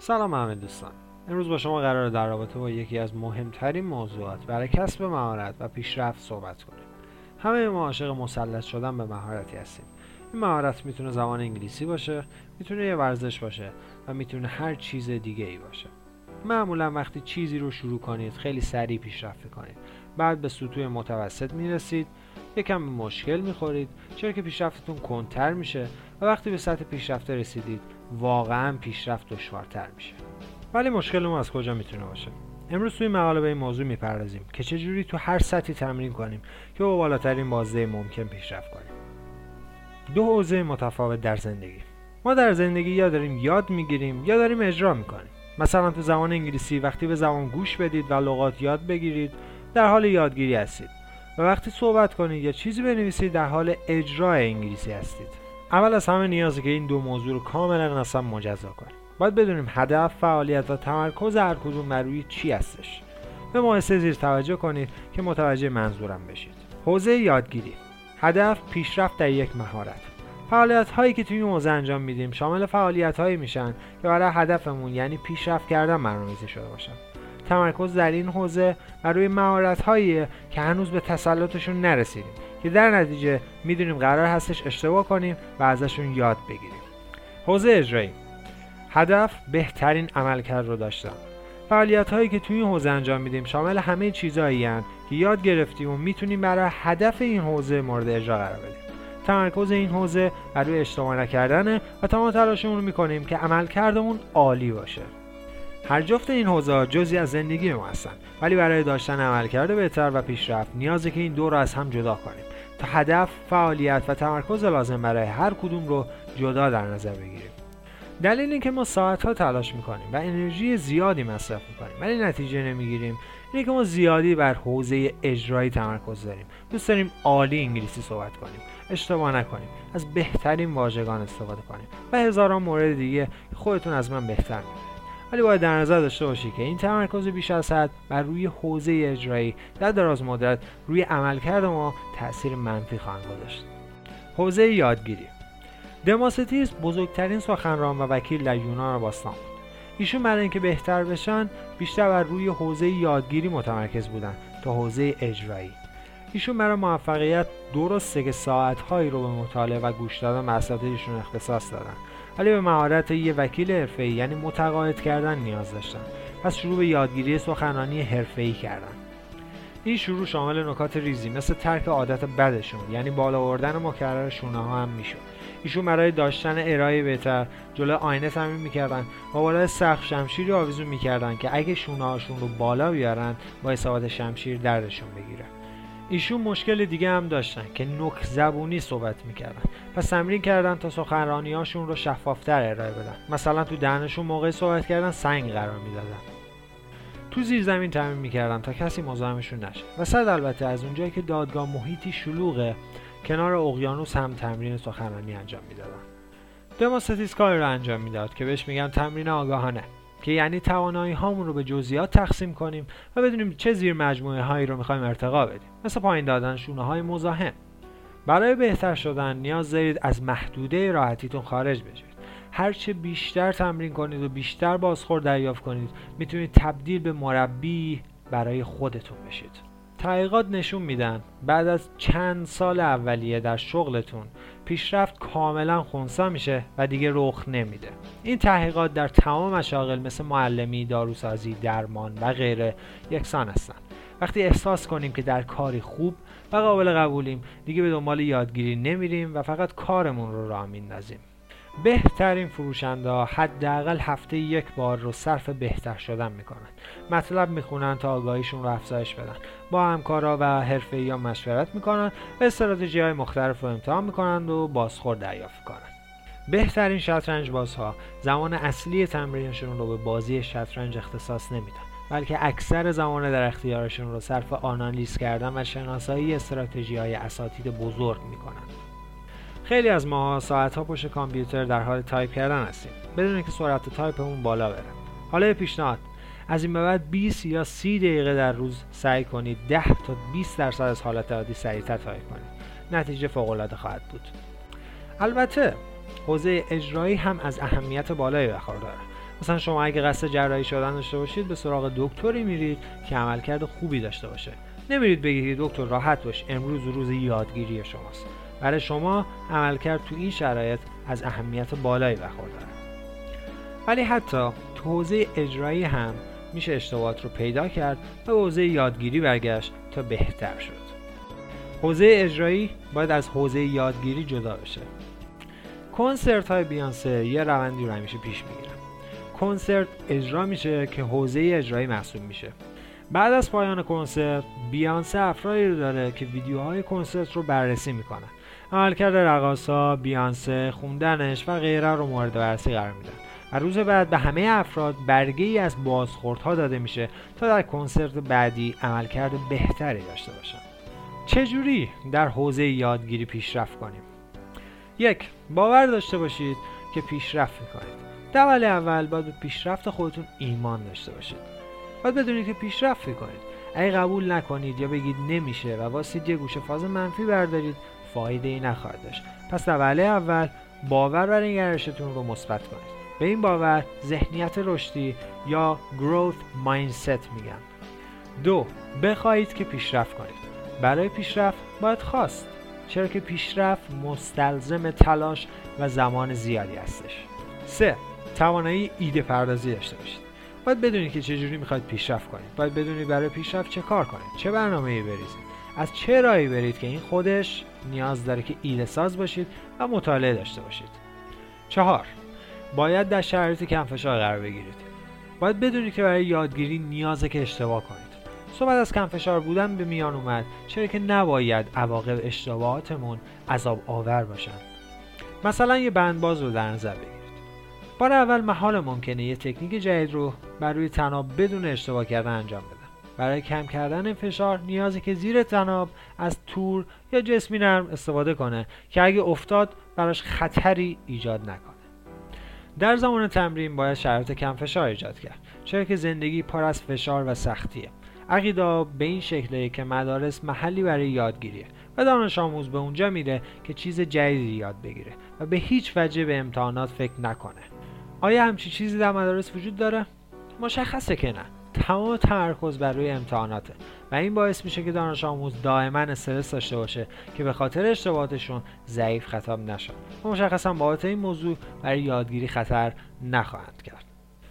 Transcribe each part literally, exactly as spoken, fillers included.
سلام همه دوستان. امروز با شما قراره در رابطه با یکی از مهمترین موضوعات برای کسب مهارت و پیشرفت صحبت کنیم. همه ما عاشق مسلط شدن به مهارتی هستیم. این مهارت میتونه زبان انگلیسی باشه، میتونه یه ورزش باشه و میتونه هر چیز دیگه ای باشه. معمولا وقتی چیزی رو شروع کنید خیلی سریع پیشرفت کنید. بعد به سطوح متوسط میرسید، یکم به مشکل میخورید چرا که پیشرفتتون کندتر میشه و وقتی به سطح پیشرفت رسیدید واقعا پیشرفت دشوارتر میشه. ولی مشکل ما از کجا میتونه باشه؟ امروز توی مقاله به این موضوع میپردازیم که چجوری تو هر سطحی تمرین کنیم که با بالاترین بازده ممکن پیشرفت کنیم. دو حوزه متفاوت در زندگی. ما در زندگی یا داریم یاد میگیریم یا داریم اجرا میکنیم. مثلا تو زبان انگلیسی وقتی به زبان گوش بدید و لغات یاد بگیرید در حال یادگیری هستید و وقتی صحبت کنید یا چیزی بنویسید در حال اجرای انگلیسی هستید. اول از همه نیازه که این دو موضوع رو کاملا اصلا مجزا کنیم. باید بدونیم هدف، فعالیت و تمرکز هر کدوم بر روی چی هستش. به مؤسسه زیر توجه کنید که متوجه منظورم بشید. حوزه یادگیری. هدف پیشرفت در یک مهارت. فعالیت هایی که توی این حوزه انجام میدیم شامل فعالیت هایی میشن که برای هدفمون یعنی پیشرفت کردن برنامه‌ریزی شده باشن. تمرکز در این حوزه بر روی مهارت هایی که هنوز به تسلطشون نرسیدیم که در نتیجه میدونیم قرار هستش اشتباه کنیم و ازشون یاد بگیریم. حوزه اجرایی. هدف بهترین عملکرد رو داشتن. فعالیت هایی که توی این حوزه انجام میدیم شامل همه چیزایی هستند که یاد گرفتیم و میتونیم برای هدف این حوزه مورد اجرا قرار بدیم. تمرکز این حوزه بر روی اشتباه نکردنه و تمام تلاشمون رو میکنیم که عملکردمون عالی باشه. هر جفت این حوزه‌ها جزئی از زندگی ما هستن، ولی برای داشتن عملکرد بهتر و پیشرفت نیازه که این دو رو از هم جدا کنیم تا هدف، فعالیت و تمرکز لازم برای هر کدوم رو جدا در نظر بگیریم. دلیل این که ما ساعت‌ها تلاش می‌کنیم و انرژی زیادی مصرف می‌کنیم ولی نتیجه نمی‌گیریم اینه که ما زیادی بر حوزه اجرایی تمرکز داریم. دوست داریم عالی انگلیسی صحبت کنیم، اشتباه نکنیم، از بهترین واژگان استفاده کنیم و هزاران مورد دیگه که خودتون از من بهتر می‌دونید. ولی باید در نظر داشته باشی که این تمرکز بیش از حد بر روی حوزه اجرایی در دراز مدت روی عملکرد ما تأثیر منفی خواهد گذاشت. حوزه یادگیری. دموکریتوس بزرگترین سخنران و وکیل در یونان باستان بود. ایشون برای اینکه بهتر بشن بیشتر بر روی حوزه یادگیری متمرکز بودن تا حوزه اجرایی. ایشون برای موفقیت درسته که ساعت‌هایی رو به مطالعه و گوش دادن به اساتیدشون اختصاص دادن، ولی به مهارت یه وکیل حرفه‌ای یعنی متقاعد کردن نیاز داشتن. پس شروع به یادگیری سخنرانی حرفه‌ای کردن. این شروع شامل نکات ریزی مثل ترک عادت بدشون یعنی بالا آوردن مکرر شونه‌ها هم میشد. ایشون برای داشتن ارائه بهتر جلوی آینه تمرین میکردن و بالای سقف شمشیری آویزون میکردن که اگه شونه‌هاشون رو بالا بیارن با اصابت شمشیر دردشون بگیره. ایشون مشکل دیگه هم داشتن که نوک زبونی صحبت میکردن، پس تمرین کردن تا سخنرانی‌هاشون رو شفافتر ارائه بدن. مثلا تو دهنشون موقع صحبت کردن سنگ قرار میدادن. تو زیر زمین تمرین میکردن تا کسی مزاحمشون نشه. و صد البته از اونجایی که دادگاه محیطی شلوغه کنار اقیانوس هم تمرین سخنرانی انجام میدادن. دموکریتوس کاری رو انجام میداد که بهش میگن تمرین آگاهانه، که یعنی توانایی هامون رو به جزئیات تقسیم کنیم و بدونیم چه زیر مجموعه هایی رو میخوایم ارتقا بدیم، مثل پایین دادن شونه های مزاحم. برای بهتر شدن نیاز دارید از محدوده راحتیتون خارج بشید. هرچه بیشتر تمرین کنید و بیشتر بازخورد دریافت کنید میتونید تبدیل به مربی برای خودتون بشید. تحقیقات نشون میدن بعد از چند سال اولیه در شغلتون پیشرفت کاملا خنثی میشه و دیگه رخ نمیده. این تحقیقات در تمام مشاغل مثل معلمی، داروسازی، درمان و غیره یکسان هستن. وقتی احساس کنیم که در کاری خوب و قابل قبولیم دیگه به دنبال یادگیری نمیریم و فقط کارمون رو راه میندازیم. بهترین فروشنده حداقل هفته یک بار رو صرف بهتر شدن میکنن. مطلب میخونن تا آگاهیشون رو افزایش بدن. با همکارا و حرفه‌ای‌ها مشورت میکنن و استراتژی‌های مختلف رو امتحان میکنن و بازخورد دریافت میکنن. بهترین شطرنج بازها زمان اصلی تمرینشون رو به بازی شطرنج اختصاص نمیدن، بلکه اکثر زمان در اختیارشون رو صرف آنالیز کردن و شناسایی استراتژی‌های اساتید بزرگ میکنن. خیلی از ما ساعت‌ها پشت کامپیوتر در حال تایپ کردن هستیم بدون اینکه سرعت تایپمون بالا بره. حالا یه پیشنهاد: از این به بعد بیست یا سی دقیقه در روز سعی کنید ده تا بیست درصد از حالت عادی سریعتر تایپ کنید. نتیجه فوق‌العاده خواهد بود. البته حوزه اجرایی هم از اهمیت بالایی برخورداره. مثلا شما اگه قصد جراحی شدن داشته باشید به سراغ دکتری میرید که عملکرد خوبی داشته باشه. نمیرید بگید دکتر راحت باش، امروز روز یادگیری شماست. برای شما عملکرد تو این شرایط از اهمیت بالایی برخورداره. ولی حتی تو حوزه اجرایی هم میشه اشتباهات رو پیدا کرد و به حوزه یادگیری برگشت تا بهتر شد. حوزه اجرایی باید از حوزه یادگیری جدا بشه. کنسرت های بیانسه یه روندی رو همیشه پیش میگیرن. کنسرت اجرا میشه که حوزه اجرایی محسوب میشه. بعد از پایان کنسرت بیانسه افرادی رو داره که ویدیوهای کنسرت رو بررسی میکنن. عملکرد رقاصا، بیانسه، خوندنش و غیره رو مورد بررسی قرار میدن. و روز بعد به همه افراد برگه‌ای از بازخوردها داده میشه تا در کنسرت بعدی عملکرد بهتری داشته باشن. چجوری در حوزه یادگیری پیشرفت کنیم؟ یک، باور داشته باشید که پیشرفت میکنید. در وهله اول باید به پیشرفت خودتون ایمان داشته باشید. باید بدونید که پیشرفت میکنید. اگه قبول نکنید یا بگید نمیشه و واسید یه گوشه فاز منفی بردارید، فایده ای نخواهد داشت. پس در وهله اول باور بر نگرشتون رو مثبت کنید. به این باور ذهنیت رشدی یا growth mindset میگن. دو، بخواهید که پیشرفت کنید. برای پیشرفت باید خواست، چرا که پیشرفت مستلزم تلاش و زمان زیادی هستش. سه، توانایی ایده پردازی داشته باشید. باید بدونید که چجوری میخواید پیشرفت کنید. باید بدونید برای پیشرفت چه کار کنید، چه برنامه‌ای بریزید، از چه راهی برید که این خودش نیاز داره که ایده ساز باشید و مطالعه داشته باشید. چهار، باید در شرایط کم فشار قرار بگیرید. باید بدونید که برای یادگیری نیازه که اشتباه کنید. صحبت از کم فشار بودن به میان اومد، چرا که نباید عواقب اشتباهاتمون عذاب آور باشن. مثلا یه بندباز رو در نظر بگیرید. بار اول محال ممکنه یه تکنیک جدید رو بر روی طناب بدون اشتباه کردن انجام بده. برای کم کردن فشار نیازه که زیر طناب از تور یا جسمی نرم استفاده کنه که اگه افتاد براش خطری ایجاد نکنه. در زمان تمرین باید شرایط کم فشار ایجاد کرد، چرا که زندگی پر از فشار و سختیه. عقیده به این شکله که مدارس محلی برای یادگیریه و دانش آموز به اونجا میره که چیز جدیدی یاد بگیره و به هیچ وجه به امتحانات فکر نکنه. آیا همچین چیزی در مدارس وجود داره؟ مشخصه که نه. تمام تمرکز بر روی امتحاناته و این باعث میشه که دانش آموز دائما استرس داشته باشه که به خاطر اشتباهاتشون ضعیف خطاب نشن و مشخصا بابت این موضوع برای یادگیری خطر نخواهند کرد.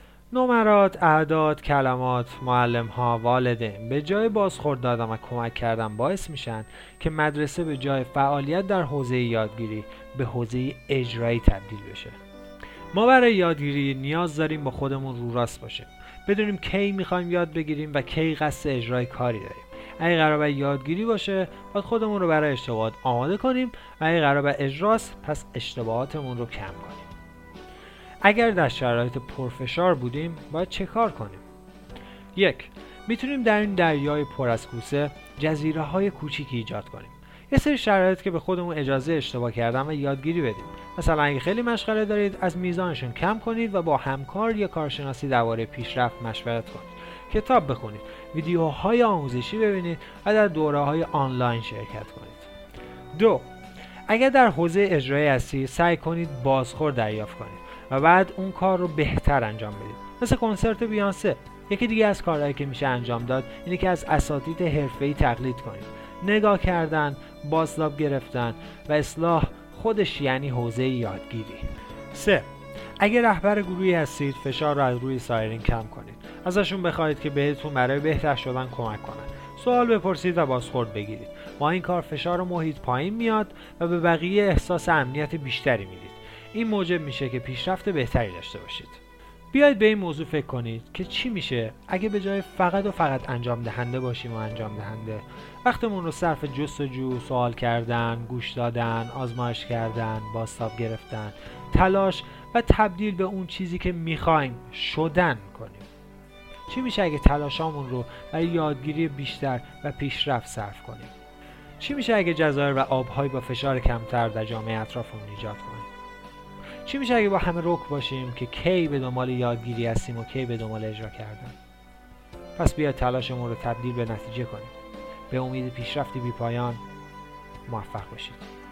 نمرات، اعداد، کلمات، معلم‌ها، والدین به جای بازخورد دادن و کمک کردن باعث میشن که مدرسه به جای فعالیت در حوزه یادگیری به حوزه اجرایی تبدیل بشه. ما برای یادگیری نیاز داریم با خودمون رو راست باشیم. بدونیم کی میخوایم یاد بگیریم و کی قصد اجرای کاری داریم. اگه قرار به یادگیری باشه، باید خودمون رو برای اشتباهات آماده کنیم و اگه قرار به اجراست، پس اشتباهاتمون رو کم کنیم. اگر در شرایط پرفشار بودیم، باید چه کار کنیم؟ یک، میتونیم در این دریای پر از کوسه جزیره های کوچیکی ایجاد کنیم. یه سری شرایط که به خودمون اجازه اشتباه کردن و یادگیری بدیم. مثلا اگه خیلی مشغله دارید، از میزانشون کم کنید و با همکار یا کارشناسی درباره پیشرفت مشورت کنید. کتاب بخونید، ویدیوهای آموزشی ببینید و در دوره‌های آنلاین شرکت کنید. دو، اگر در حوزه اجرایی هستید، سعی کنید بازخورد دریافت کنید و بعد اون کار رو بهتر انجام بدید. مثل کنسرت بیانسه. یکی دیگه از کارهایی که میشه انجام داد اینه که از اساتید حرفه‌ای تقلید کنید. نگاه کردن، بازتاب گرفتن و اصلاح خودش یعنی حوزه یادگیری. سه، اگر رهبر گروهی هستید، فشار رو از روی سایرین کم کنید. ازشون بخواید که بهتون برای بهتر شدن کمک کنن. سوال بپرسید و بازخورد بگیرید. با این کار فشار محیط پایین میاد و به بقیه احساس امنیت بیشتری میدید. این موجب میشه که پیشرفت بهتری داشته باشید. بیایید به این موضوع فکر کنید که چی میشه اگه به جای فقط و فقط انجام دهنده باشیم و انجام دهنده وقتمون رو صرف جستجو، سوال کردن، گوش دادن، آزمایش کردن، بازتاب گرفتن، تلاش و تبدیل به اون چیزی که میخوایم شدن کنیم. چی میشه اگه تلاشامون رو برای یادگیری بیشتر و پیشرفت صرف کنیم؟ چی میشه اگه جزایر و آب‌های با فشار کمتر در جامعه اطرافمون ایجاد کنیم؟ چی میشه اگه با همه رک باشیم که کی به دنبال یادگیری هستیم و کی به دنبال اجرا کردن؟ پس بیاید تلاشمون رو تبدیل به نتیجه کنیم. به امید پیشرفتی بی پایان. موفق باشید.